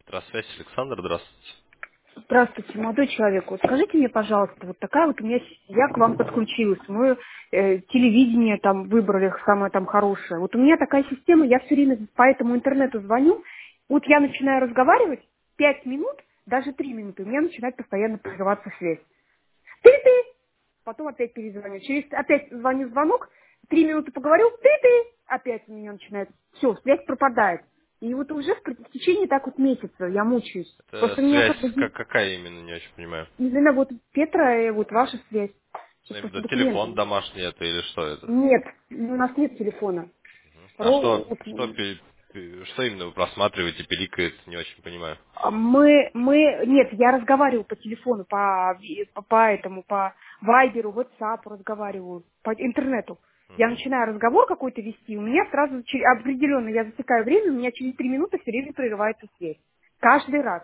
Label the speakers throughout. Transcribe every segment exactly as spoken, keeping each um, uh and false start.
Speaker 1: Здравствуйте, Александр, здравствуйте.
Speaker 2: Здравствуйте, молодой человек. Вот скажите мне, пожалуйста, вот такая вот у меня, с- я к вам подключилась, мы э, телевидение там выбрали самое там хорошее. Вот у меня такая система, я все время по этому интернету звоню, вот я начинаю разговаривать, пять минут, даже три минуты, у меня начинает постоянно прерываться связь. Ты-ты! Потом опять перезвоню. Через опять звоню звонок, три минуты поговорю, ты-ты! Опять у меня начинает. Все, связь пропадает. И вот уже в в течение так вот месяца я мучаюсь.
Speaker 1: Это
Speaker 2: Просто у меня
Speaker 1: связь
Speaker 2: как бы
Speaker 1: как,
Speaker 2: ди-
Speaker 1: какая именно, не очень понимаю.
Speaker 2: именно вот Петра и вот ваша связь.
Speaker 1: Ну,
Speaker 2: Сейчас просто
Speaker 1: именно
Speaker 2: документы.
Speaker 1: телефон домашний это или что это?
Speaker 2: Нет, у нас нет телефона.
Speaker 1: А
Speaker 2: Ро-
Speaker 1: что,
Speaker 2: вот,
Speaker 1: что,
Speaker 2: м,
Speaker 1: пи- пи- что именно вы просматриваете, пиликает, не очень понимаю.
Speaker 2: а мы, мы, нет, я разговариваю по телефону, по, ви- по, по этому, по Вайберу, WhatsApp разговариваю, по интернету. Я
Speaker 1: Мгм.
Speaker 2: начинаю разговор какой-то вести, у меня сразу че- определенно, я засекаю время, у меня через три минуты все время прерывается связь. Каждый раз.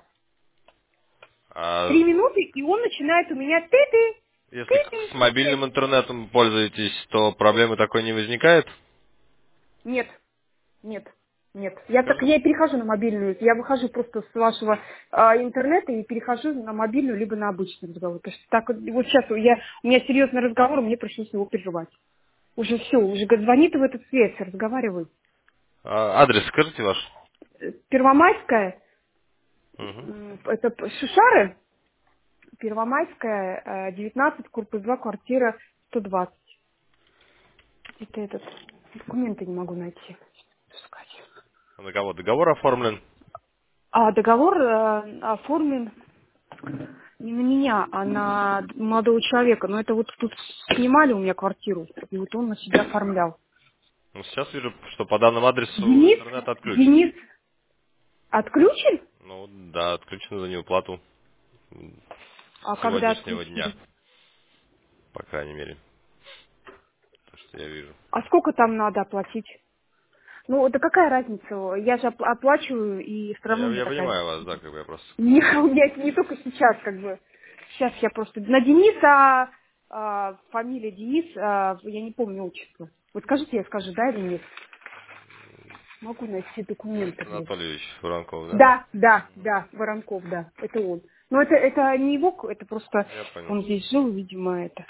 Speaker 1: А
Speaker 2: Три минуты, и он начинает у меня ты-ты,
Speaker 1: если к- с
Speaker 2: ты-ты, связь.
Speaker 1: мобильным интернетом пользуетесь, то проблемы такой не возникает?
Speaker 2: Нет, нет, нет. Я так
Speaker 1: Скажи.
Speaker 2: я и перехожу на мобильную. Я выхожу просто с вашего а, интернета и перехожу на мобильную либо на обычный разговор. Потому что так вот, вот сейчас я, у меня серьезный разговор, мне пришлось его прерывать. Уже все, уже говорит, звонит в этот свет, разговариваю.
Speaker 1: А, адрес скажите ваш?
Speaker 2: Э, Первомайская,
Speaker 1: Мгм.
Speaker 2: м, это п- Шишары, Первомайская, э, девятнадцать, корпус два, квартира сто двадцать. Это этот, документы не могу найти. Искать.
Speaker 1: А на кого договор оформлен?
Speaker 2: А договор э, оформлен не на меня, а на молодого человека. Но это вот тут снимали у меня квартиру, и вот он на себя оформлял.
Speaker 1: Ну, сейчас вижу, что по данному адресу
Speaker 2: Денис,
Speaker 1: интернет отключен.
Speaker 2: Денис отключен?
Speaker 1: Ну да, отключено за неуплату
Speaker 2: А
Speaker 1: с
Speaker 2: когда
Speaker 1: сегодняшнего дня,
Speaker 2: отключили?
Speaker 1: по крайней мере, то, что я вижу.
Speaker 2: А сколько там надо оплатить? Ну, да какая разница? Я же опла- оплачиваю, и все равно
Speaker 1: Я,
Speaker 2: мне
Speaker 1: я
Speaker 2: такая...
Speaker 1: понимаю вас, да, как бы я просто...
Speaker 2: Не, у меня это не только сейчас, как бы. Сейчас я просто... На Дениса, а, фамилия Денис, а, я не помню отчество. Вот скажите, я скажу, да или нет? Могу найти
Speaker 1: Денис
Speaker 2: документы, блядь.
Speaker 1: Анатольевич Фуранков, да?
Speaker 2: Да, да, да, Воронков, да, это он. Но это, это не его, к- это просто
Speaker 1: Я понял.
Speaker 2: он здесь жил, видимо, это.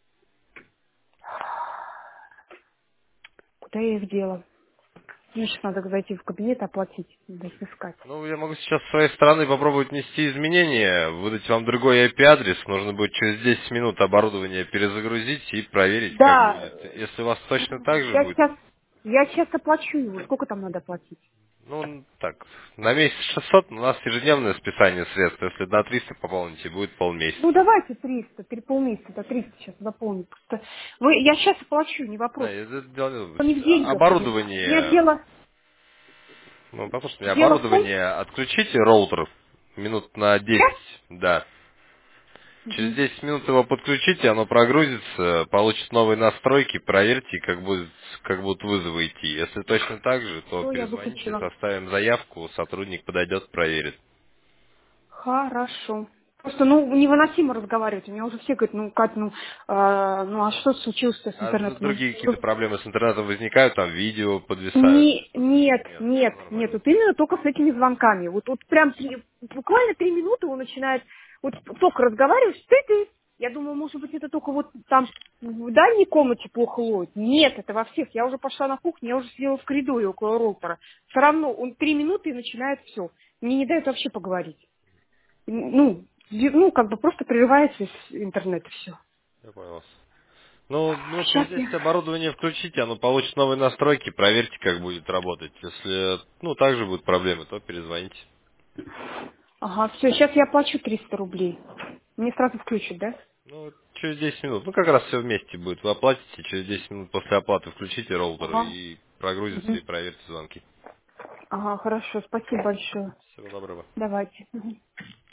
Speaker 2: Куда я их дела? Мне сейчас надо зайти в кабинет, оплатить, надо их искать.
Speaker 1: Ну, я могу сейчас с своей стороны попробовать внести изменения, выдать вам другой ай пи-адрес. Нужно будет через десять минут оборудование перезагрузить и проверить, как
Speaker 2: Да,
Speaker 1: будет. Если у вас точно так же
Speaker 2: я
Speaker 1: будет,
Speaker 2: сейчас, я сейчас оплачу его. Сколько там надо оплатить?
Speaker 1: ну, так, на месяц шестьсот, у нас ежедневное списание средств. Если на триста пополните, будет
Speaker 2: Ну,
Speaker 1: полмесяца.
Speaker 2: давайте триста, три полмесяца, да, триста сейчас заполню. Просто вы, я сейчас оплачу, не
Speaker 1: Да,
Speaker 2: вопрос.
Speaker 1: это дело не в-
Speaker 2: Не в деньгах. У меня
Speaker 1: Оборудование,
Speaker 2: дело,
Speaker 1: ну, послушайте, меня,
Speaker 2: дело в том,
Speaker 1: оборудование отключите, роутер, минут на
Speaker 2: сейчас,
Speaker 1: десять, да. Через
Speaker 2: Мгм.
Speaker 1: десять минут его подключите, оно прогрузится, получит новые настройки, проверьте, как будет, как будут вызовы идти. Если точно так же, то
Speaker 2: все, я
Speaker 1: перезвоните,
Speaker 2: выключила.
Speaker 1: составим заявку, сотрудник подойдет, проверит.
Speaker 2: Хорошо. Просто, ну, невыносимо разговаривать. У меня уже все говорят, ну, Кать, ну, а, ну, а что случилось-то с
Speaker 1: А д-
Speaker 2: интернетом?
Speaker 1: другие
Speaker 2: Ну,
Speaker 1: какие-то проблемы с интернетом возникают, там видео подвисают или
Speaker 2: Не,
Speaker 1: что-то?
Speaker 2: нет,
Speaker 1: Нет,
Speaker 2: нет,
Speaker 1: все
Speaker 2: нет,
Speaker 1: нормально.
Speaker 2: вот именно только с этими звонками. Вот, вот прям три- буквально три минуты он начинает, вот только разговариваешь, ты, ты. Я думаю, может быть, это только вот там в дальней комнате плохо ловит. Нет, это во всех. Я уже пошла на кухню, я уже сидела в коридоре около роутера. Все равно он три минуты и начинает все. Мне не дает вообще поговорить. Ну, ди- ну, как бы просто прерывается из интернета все.
Speaker 1: Я понял вас. Ну, минут
Speaker 2: Сейчас
Speaker 1: через
Speaker 2: я...
Speaker 1: десять оборудование включите, оно получит новые настройки, проверьте, как будет работать. Если, ну, также будут проблемы, то перезвоните.
Speaker 2: Ага, все, сейчас я оплачу триста рублей. Мне сразу включат, да?
Speaker 1: Ну, через десять минут. Ну, как раз все вместе будет. Вы оплатите, через десять минут после оплаты включите роутер
Speaker 2: Ага.
Speaker 1: и прогрузится, и
Speaker 2: Мгм.
Speaker 1: проверьте звонки.
Speaker 2: Ага, хорошо, спасибо большое.
Speaker 1: Всего доброго.
Speaker 2: Давайте. Мгм.